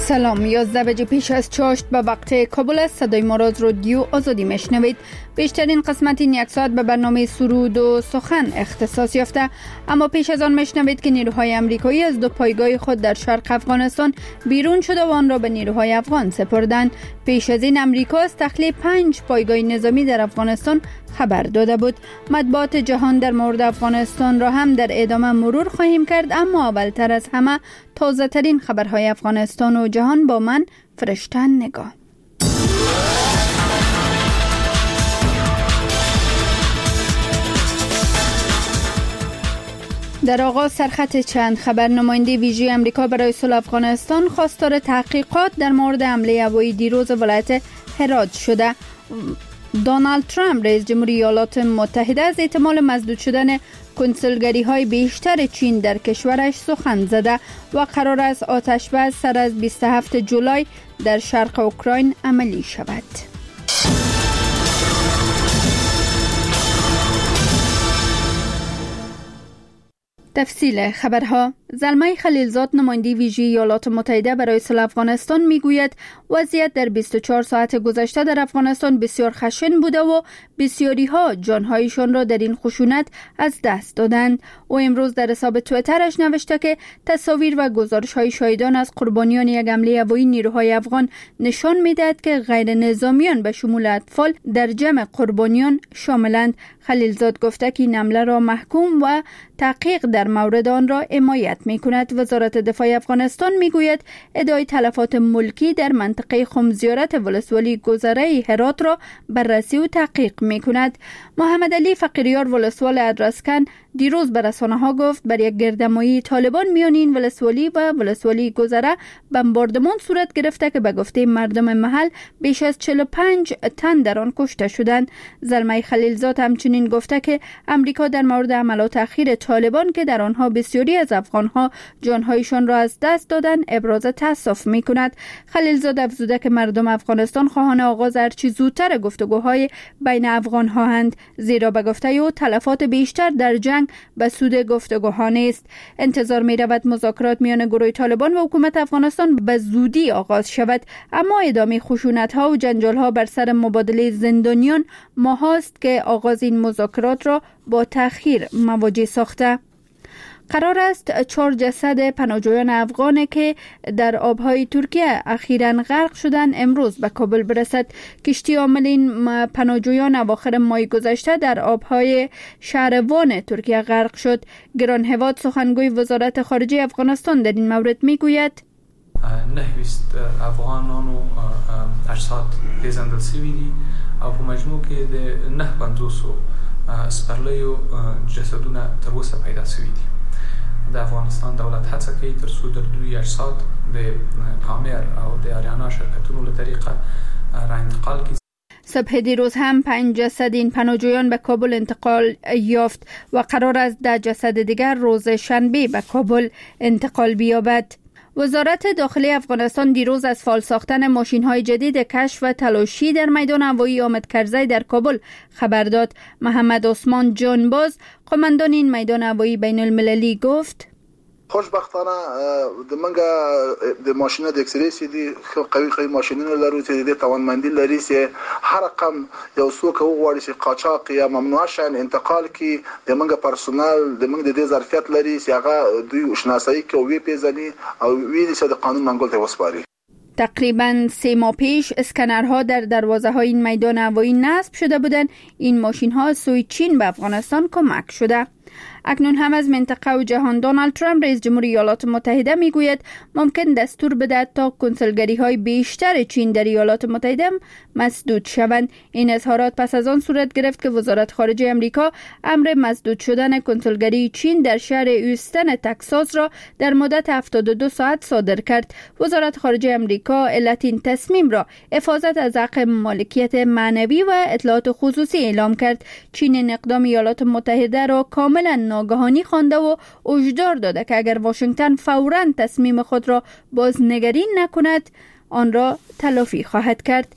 سلام، 11 بجه پیش از چاشت به وقت کابل است. صدای ما را از رادیو آزادی میشنوید. بیشترین قسمت این یک ساعت به برنامه سرود و سخن اختصاص یافته، اما پیش از آن میشنوید که نیروهای امریکایی از دو پایگاه خود در شرق افغانستان بیرون شده و آن را به نیروهای افغان سپردند. پیش از این امریکا از تخلیه 5 پایگاه نظامی در افغانستان خبر داده بود. مطبوعات جهان در مورد افغانستان را هم در ادامه مرور خواهیم کرد، اما اولتر از همه تازه ترین خبرهای افغانستان و جهان با من فرشته نگاه. در آغاز سرخط چند خبر. نماینده ویژه امریکا برای صلح افغانستان خواستار تحقیقات در مورد حمله هوایی دیروز ولایت هرات شده. دونالد ترامپ رئیس جمهوری ایالات متحده از احتمال مسدود شدن کنسولگری های بیشتر چین در کشورش سخن زده و قرار است آتش بس سر از 27 جولای در شرق اوکراین عملی شود. تفصیل خبرها. زلمه خلیلزاد نماینده ویژه ایالات متحده برای صلح افغانستان میگوید وضعیت در 24 ساعت گذشته در افغانستان بسیار خشن بوده و بسیاری ها جانهایشان را در این خشونت از دست دادند. او امروز در حساب توییترش نوشته که تصاویر و گزارش های شاهدان از قربانیان یک حمله هوایی نیروهای افغان نشان میدهد که غیر نظامیان به شمول اطفال در جمع قربانیان شاملند. خلیلزاد گفته که این حمله را محکوم و تحقیق در مورد آن را حمایت می‌کند. وزارت دفاع افغانستان میگوید ادعای تلفات ملکی در منطقه خمزیارت ولسوالی گذره هرات را بررسی و تحقیق می‌کند. محمد علی فقیریار ولسوال ادرسکن دیروز به رسانه‌ها گفت بر یک گردمایی طالبان میان این ولسوالی و ولسوالی گذره بمباردمان صورت گرفته که به گفته مردم محل بیش از 45 تن در آن کشته شدند. زلمه خلیلزاد همچنین گفته که امریکا در مورد حملات اخیر طالبان که در آنها بسیاری از افغانها جانهایشان را از دست دادند ابراز تأسف می‌کند. خلیلزاد افزوده که مردم افغانستان خواهان آغاز هرچی زودتر گفتگوهای بین افغان‌ها هستند، زیرا به گفته او تلفات بیشتر در جنگ به سود گفتگوها نیست. انتظار می‌رود مذاکرات میان گروه طالبان و حکومت افغانستان به زودی آغاز شود، اما ادامه خشونت‌ها و جنجال‌ها بر سر مبادله زندانیان ماهاست که آغاز این مذاکرات را با تأخیر مواجه ساخته. قرار است 4 جسد پناهجویان افغان که در آبهای ترکیه اخیراً غرق شدند امروز به کابل برسد. کشتی حامل این پناهجویان اواخر ماه گذشته در آبهای شهر وان ترکیه غرق شد. گران هواد سخنگوی وزارت خارجه افغانستان در این مورد میگوید نهویست افغانان و اجساد پیژندل شوي دي او په مجموع کې د 950 سپرلی او جسدونه تر اوسه پیدا شوي دي. د افغانستان دولت هڅه کوي تر څو د دوی اجساد د کامر او د آریانا شرکتونو له طریقه را انتقال کړي. صبح دیروز هم 5 جسد این پناهجویان به کابل انتقال یافت و قرار است 10 جسد دیگر روز شنبه به کابل انتقال بیابد. وزارت داخلی افغانستان دیروز از فعال ساختن ماشین‌های جدید کشف و تلاشی در میدان هوایی حامد کرزی در کابل خبر داد. محمد عثمان جانباز قماندان این میدان هوایی بین المللی گفت خوشبختانه د منګه د ماشینه د اکسری سي دي قوي ماشینونه لرو چې د توانمندي لري چې هر رقم یو څوک وغواړي چې قاچاق یا ممنوع شین انتقال کی د منګه پرسونل د منګه د دې ظرفیت لري چې هغه دوی شناسایی کوي پیژني او ویلي چې د قانون منګول ته وسپاري. تقریباً 3 ماه پیش اسکنرها در دروازه های این میدان هوایی نصب شده بودند. این ماشین ها سوی چین به افغانستان کمک شده. اکنون هم از منطقه و جهان. دونالد ترامپ رئیس جمهوری ایالات متحده میگوید ممکن دستور بدهد تا کنسولگری های بیشتر چین در ایالات متحده مسدود شوند. این اظهارات پس از آن صورت گرفت که وزارت خارجه امریکا امر مسدود شدن کنسولگری چین در شهر هیوستن تگزاس را در مدت 72 ساعت صادر کرد. وزارت خارجه امریکا علت این تصمیم را حفاظت از حق مالکیت معنوی و اطلاعات خصوصی اعلام کرد. چین این اقدام ایالات متحده را کاملا ناگهانی خوانده و هشدار داده که اگر واشنگتن فوراً تصمیم خود را بازنگری نکند آن را تلافی خواهد کرد.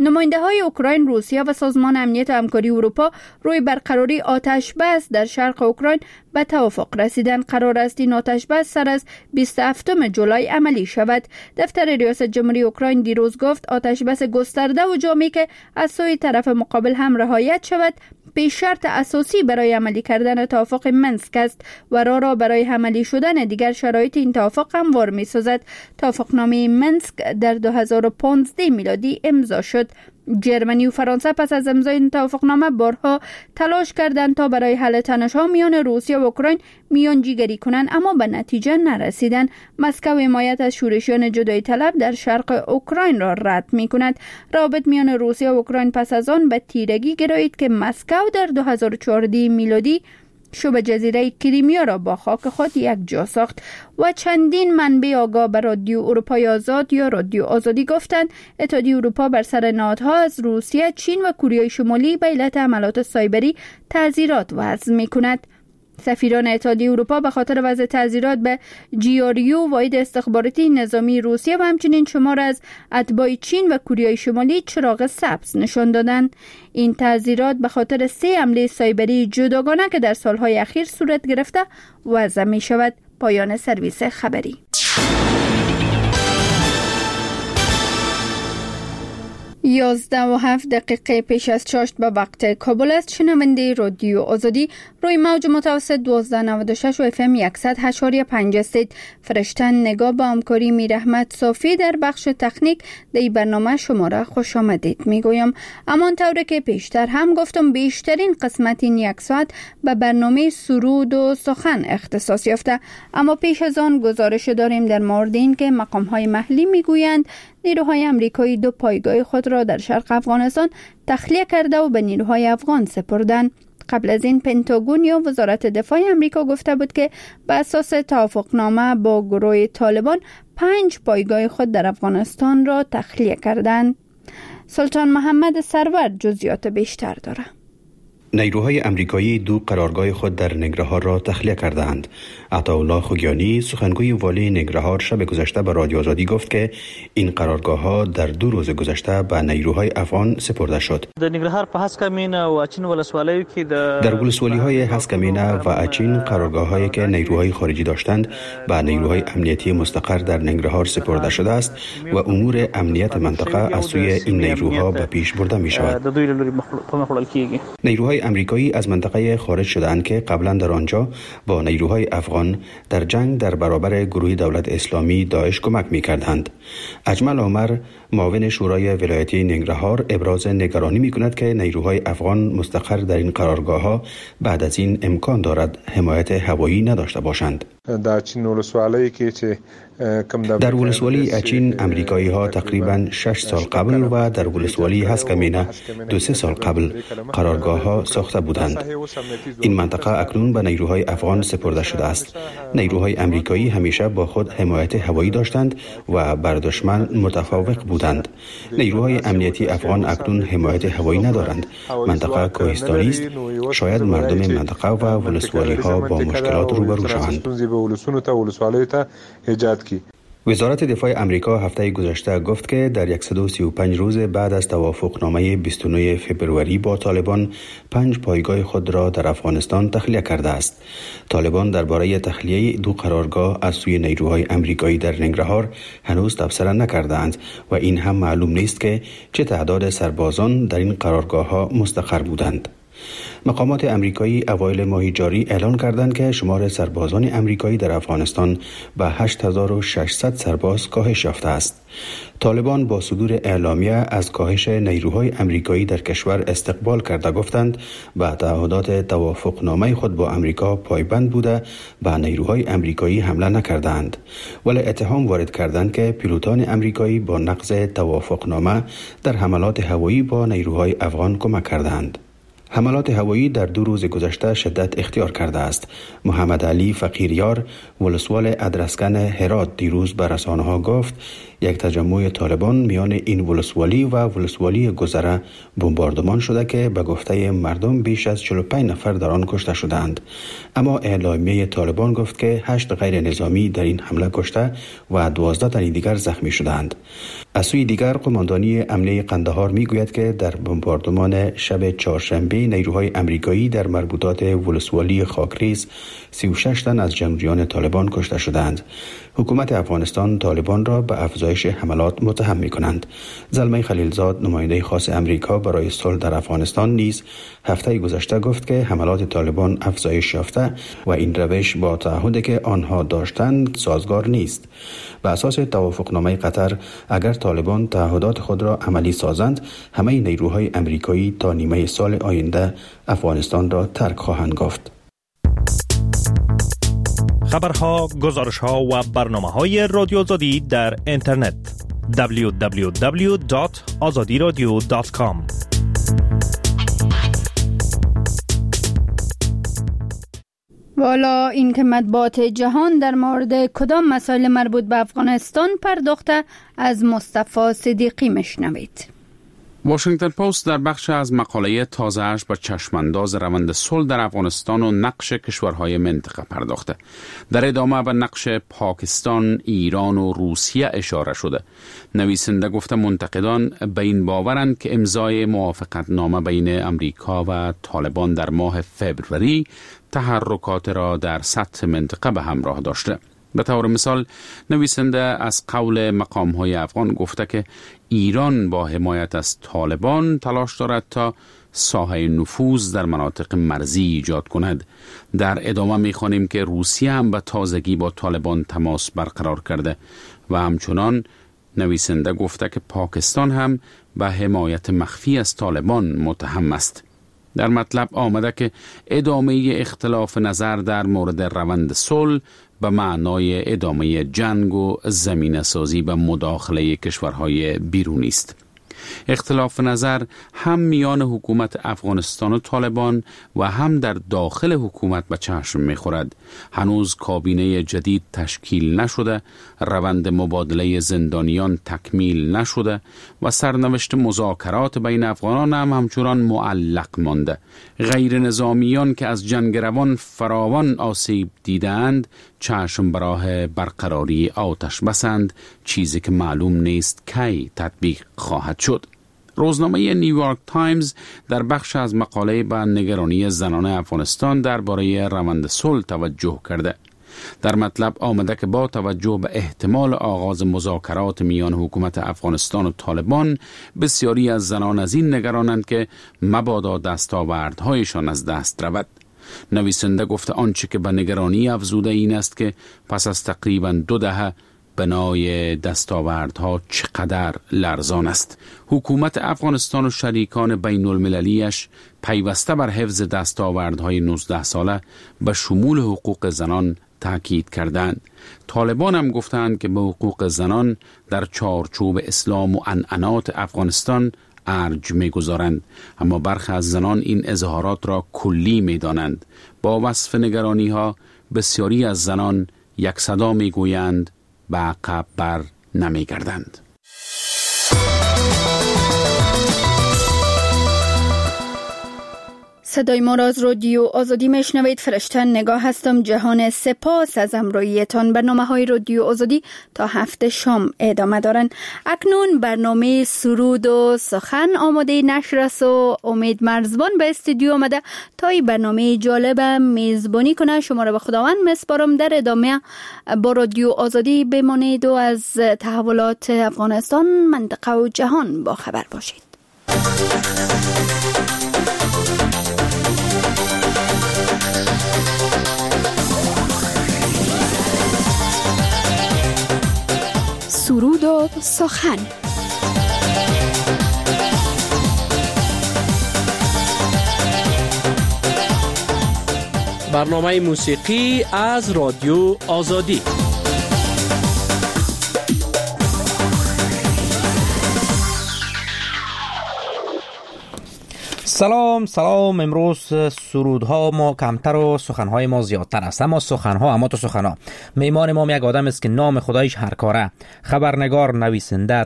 نماینده‌های اوکراین، روسیه و سازمان امنیت و همکاری اروپا روی برقراری آتش بس در شرق اوکراین به توافق رسیدن. قرار است این آتش بس سر از 27 جولای عملی شود. دفتر ریاست جمهوری اوکراین دیروز گفت آتش بس گسترده و جامعی که از سوی طرف مقابل هم رعایت شود پیش شرط اساسی برای عملی کردن توافق منسک است و راه برای عملی شدن دیگر شرایط این توافق هموار می‌سازد. توافقنامه منسک در 2015 میلادی امضا شد. جرمنی و فرانسه پس از امضای این توافقنامه بارها تلاش کردند تا برای حل تنش‌ها میان روسیه و اوکراین میانجیگری کنند، اما به نتیجه نرسیدند. مسکو حمایت از شورشیان جدایی طلب در شرق اوکراین را رد می‌کند. روابط میان روسیه و اوکراین پس از آن به تیرگی گرایید که مسکو در 2014 میلادی شبه جزیره کریمیا را با خاک خود یک جا ساخت و چندین منبع آگاه به رادیو اروپای آزاد یا رادیو آزادی گفتند اتحادیه اروپا بر سر نهادها از روسیه، چین و کره شمالی به علت حملات سایبری تعزیرات وضع می‌کند. سفیران اتحادیه اروپا به خاطر وضع تعزیرات به GRU واحد استخباراتی نظامی روسیه و همچنین شمار از اتباع چین و کره شمالی چراغ سبز نشان دادند. این تعزیرات به خاطر 3 حمله سایبری جداگانه که در سالهای اخیر صورت گرفته وضع می شود. پایان سرویس خبری. 11:07 پیش از چاشت به وقت کابل است. شنونده رادیو آزادی روی موج متوسط 1296 و FM 100.5 هستید. فرشتن نگاه با همکاری میر احمد صافی در بخش تکنیک در این برنامه شما را خوش آمدید میگویم. امان طوری که پیشتر هم گفتم بیشترین قسمت این یک ساعت به برنامه سرود و سخن اختصاص یافته، اما پیش از آن گزارش داریم در مورد این که مقام‌های محلی میگویند نیروهای امریکایی 2 پایگاه خود را در شرق افغانستان تخلیه کرده و به نیروهای افغان سپردند. قبل از این پنتاگون یا وزارت دفاع امریکا گفته بود که به اساس توافقنامه با گروه طالبان 5 پایگاه خود در افغانستان را تخلیه کردند. سلطان محمد سرور جزئیات بیشتر دارد. نیروهای امریکایی 2 قرارگاه خود در ننگرهار را تخلیه کردند. عطاالله خوگیانی سخنگوی والی ننگرهار شب گذشته به رادیو آزادی گفت که این قرارگاه‌ها در 2 روز گذشته به نیروهای افغان سپرده شد. در ننگرهار په هسکمینه و اچین ولسوالیو کې در ولسوالی‌های هسکمینه و اچین قرارگاه‌هایی که نیروهای خارجی داشتند به نیروهای امنیتی مستقر در ننگرهار سپرده شده است و امور امنیت منطقه از سوی این نیروها به پیش برده می‌شود. نیروهای امریکایی از منطقه خارج شده‌اند که قبلا در آنجا با نیروهای افغان در جنگ در برابر گروه دولت اسلامی داعش کمک می‌کردند. اجمل عمر معاون شورای ولایتی ننگرهار ابراز نگرانی می‌کند که نیروهای افغان مستقر در این قرارگاه‌ها بعد از این امکان دارد حمایت هوایی نداشته باشند. در ولسوالی اچین امریکایی ها تقریباً 6 سال قبل و در ولسوالی هسکمینه 2-3 سال قبل قرارگاه ها ساخته بودند. این منطقه اکنون به نیروهای افغان سپرده شده است. نیروهای امریکایی همیشه با خود حمایت هوایی داشتند و بر دشمن متفوق بودند. نیروهای امنیتی افغان اکنون حمایت هوایی ندارند. منطقه کوهستانی است. شاید مردم منطقه و ولسوالی ها با مشکلات روبرو شوند. وزارت دفاع امریکا هفته گذشته گفت که در 135 روز بعد از توافقنامه 29 فبروری با طالبان 5 پایگاه خود را در افغانستان تخلیه کرده است. طالبان درباره تخلیه 2 قرارگاه از سوی نیروهای امریکایی در ننگرهار هنوز تبصره نکردند و این هم معلوم نیست که چه تعداد سربازان در این قرارگاه‌ها مستقر بودند. مقامات امریکایی اوایل ماه جاری اعلان کردند که شمار سربازان امریکایی در افغانستان به 8600 سرباز کاهش یافته است. طالبان با صدور اعلامیه از کاهش نیروهای امریکایی در کشور استقبال کرده گفتند به تعهدات توافقنامه خود با امریکا پایبند بوده به نیروهای امریکایی حمله نکردند، ولی اتهام وارد کردند که پیلوتان امریکایی با نقض توافقنامه در حملات هوایی با نیروهای افغان کمک کردند. حملات هوایی در 2 روز گذشته شدت اختیار کرده است. محمد علی فقیریار ولسوال ادرسکن هرات دیروز به رسانه‌ها گفت یک تجمع طالبان میان این ولسوالی و ولسوالی گذره بمباردمان شده که به گفته مردم بیش از 45 نفر در آن کشته شدند. اما اعلامیه طالبان گفت که 8 غیر نظامی در این حمله کشته و 12 تن دیگر زخمی شدند. از سوی دیگر قماندانی امنیه قندهار میگوید که در بمباردمان شب چهارشنبه نیروهای امریکایی در مربوطات ولسوالی خاکریز 36 تن از جنگجویان طالبان کشته شدند. حکومت افغانستان طالبان را به افزایش حملات متهم می‌کنند. زلمه خلیلزاد نماینده خاص امریکا برای صلح در افغانستان نیز هفته گذشته گفت که حملات طالبان افزایش یافته و این روش با تعهدی که آنها داشتند سازگار نیست. به اساس توافقنامه قطر اگر طالبان تعهدات خود را عملی سازند، همه نیروهای امریکایی تا نیمه سال آینده افغانستان را ترک خواهند گفت. خبرها، گزارشها و برنامه‌های رادیو آزادی در اینترنت www.azadiradio.com. والا این که مطبوعات جهان در مورد کدام مسائل مربوط به افغانستان پرداخته از مصطفی صدیقی مشنوید. واشنگتن پست در بخش از مقاله تازه‌اش به چشمانداز روند صلح در افغانستان و نقش کشورهای منطقه پرداخته. در ادامه به نقش پاکستان، ایران و روسیه اشاره شده. نویسنده گفته منتقدان به این باورند که امضای موافقتنامه بین امریکا و طالبان در ماه فوریه تحرکات را در سطح منطقه به همراه داشته. به طور مثال نویسنده از قول مقام‌های افغان گفته که ایران با حمایت از طالبان تلاش دارد تا ساحه نفوذ در مناطق مرزی ایجاد کند. در ادامه می‌خوانیم که روسیه هم به تازگی با طالبان تماس برقرار کرده و همچنان نویسنده گفته که پاکستان هم به حمایت مخفی از طالبان متهم است. در مطلب آمده که ادامه اختلاف نظر در مورد روند صلح به معنای ادامه جنگ و زمینه سازی به مداخله کشورهای بیرونی است. اختلاف نظر هم میان حکومت افغانستان و طالبان و هم در داخل حکومت به چشم می‌خورد. هنوز کابینه جدید تشکیل نشده، روند مبادله زندانیان تکمیل نشده و سرنوشت مذاکرات بین افغانان هم همچنان معلق مانده. غیر نظامیان که از جنگ روان فراوان آسیب دیدند چشم براه برقراری آتش بسند، چیزی که معلوم نیست کی تطبیق خواهد شد. روزنامه نیویورک تایمز در بخش از مقاله به نگرانی زنان افغانستان درباره روند صلح توجه کرده. در مطلب آمده که با توجه به احتمال آغاز مذاکرات میان حکومت افغانستان و طالبان، بسیاری از زنان از این نگرانند که مبادا دستاوردهایشان از دست رود. نویسنده گفته آنچه که به نگرانی افزوده این است که پس از تقریباً 2 دهه بنای دستاوردها چقدر لرزان است. حکومت افغانستان و شریکان بین المللیش پیوسته بر حفظ دستاوردهای 19 ساله به شمول حقوق زنان تاکید کردند. طالبان هم گفتند که به حقوق زنان در چارچوب اسلام و عنعنات افغانستان ارج می‌گذارند، اما برخی از زنان این اظهارات را کلی می‌دانند. با وصف نگرانی‌ها بسیاری از زنان یک صدا می‌گویند به عقب بر نمی‌گردند. صدای ما را از رادیو آزادی میشنوید. فرشته نگاه هستم. جهان سپاس از همراهیتان. برنامه‌های رادیو آزادی تا 7 شام ادامه دارند. اکنون برنامه سرود و سخن آماده نشر است و امید مرزبان به استودیو آمده تا این برنامه جالب میزبانی کنه. شما را به خداوند میسپارم. در ادامه با رادیو آزادی بمانید و از تحولات افغانستان، منطقه و جهان با خبر باشید. سرود و سخن. برنامه موسیقی از رادیو آزادی. سلام. امروز سرودها ما کمتر و سخنهای ما زیادتر است، اما تو سخنها. میمان ما یک آدم است که نام خدایش هر کاره، خبرنگار، نویسنده،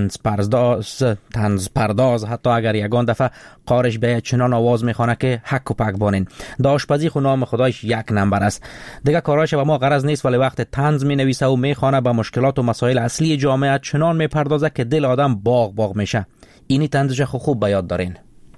طنز پرداز، حتی اگر یگان دفعه قارش به چنان آواز میخوانه که حک و پک بانین. در آشپزی خو نام خدایش یک نمبر است. دیگه کارایش به ما غرض نیست، ولی وقت طنز می نویسه و میخوانه به مشکلات و مسائل اصلی جامعه چنان میپردازه که دل آدم باغ میشه. اینی طنزش خوب به یاد دارین.